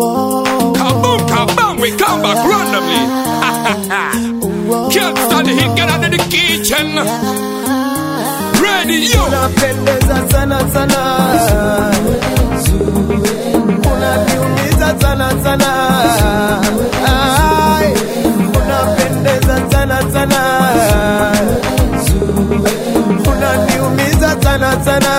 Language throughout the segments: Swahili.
Kaboom, we come back randomly. Can't stand the heat, get out of the kitchen. Ready, yo. Unapendeza sana sana, unaniumiza sana sana. Ay, unapendeza sana sana, unaniumiza sana sana.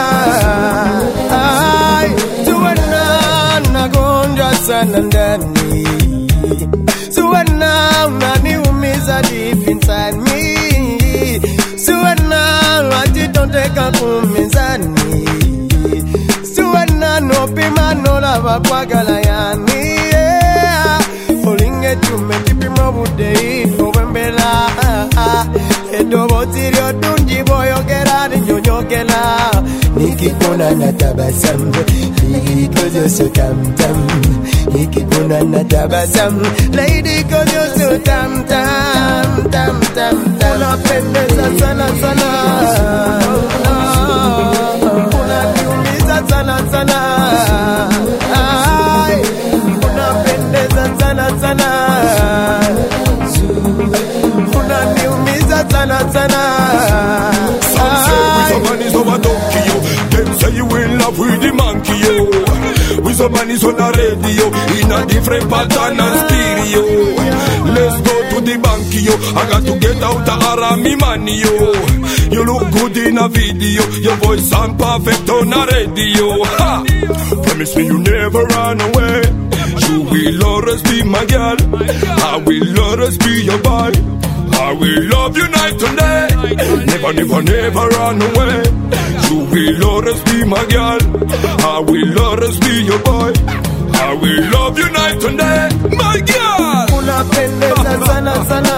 Ay, tuwana nagonja sana ndani, tuwana unaniumiza deep inside me. Suwana watitondeka kumizani, suwana nopima nolaba kwagala yani. Olinge tume tipima budei obembela, edobo tirio dunji boyogera ninyonyogela. Nikikona natabasam, lady cause you're so tam-tam. Nikikona natabasam, lady cause you're so tam-tam, tam-tam. Unapendeza sana sana, unaniumiza sana sana. Ay, unapendeza sana sana, unaniumiza sana sana. Some say we some man is over donkey, yo. Them say you in love with the monkey, yo. We some man is on the radio, in a different pattern and stereo. Let's go to the bank, yo. I got to get out of Arami money, yo. You look good in a video, your voice sound perfect on the radio. Ha! Promise me you never run away. You will always be my girl. I will always be your boy. I will love you night and day. Never, never, never run away. You will always be my girl. I will always be your boy. I will love you night and day, my girl. Unapendeza sana sana,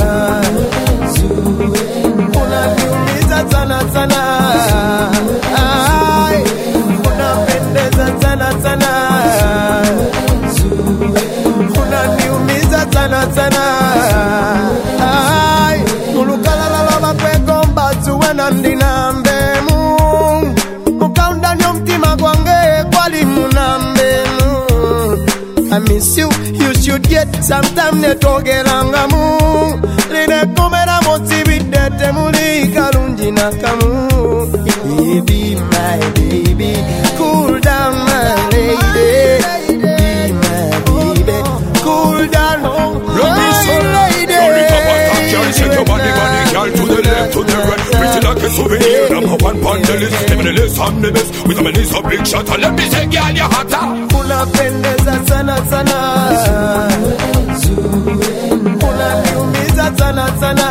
unaniumiza sana sana. Ay, unapendeza sana sana, unaniumiza sana sana. Ay, mulukala lava kwegomba tuwena ndinambemu. Mukaunda nyomtima gwange kwali munambemu. I miss you, you should get some time to talk around. Lide komera motivite temuli karunji nakamu. Baby, my baby, cool down my lady. Be my baby, cool down my lady. Shake your body, girl, to the left, to the right. Pretty like a souvenir, number one on the list. Even the list, I'm the best. With a many a big shot, and let me say, girl, you're hotter. Unapendeza sana sana, unaniumiza sana sana.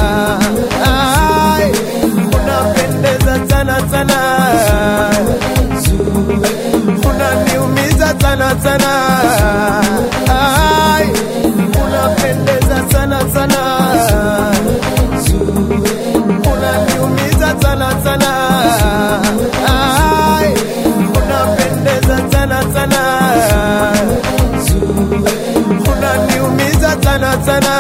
Ay, unapendeza sana sana, unaniumiza sana sana. Ay, unapendeza sana sana, unaniumiza sana sana. Ay, unapendeza sana sana, unaniumiza sana sana.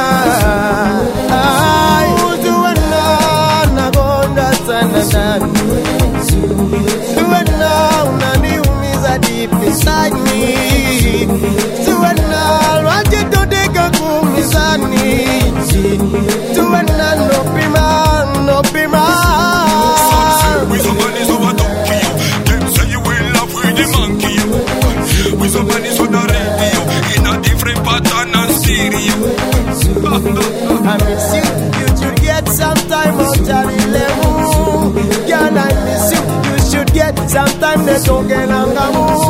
Ay, uzuwana nagonda sana ndani, uzuwana unaniumiza deep inside me. Uzuwana wajitodeka kumizani, uzuwana nopima, nopima. Some say we some man is over donkey, yo. Them say you in love with the monkey, yo. We some man is on the radio, in a different pattern and stereo. I miss you, you should get some time out of the level. Girl, I miss you, you should get some time to talk and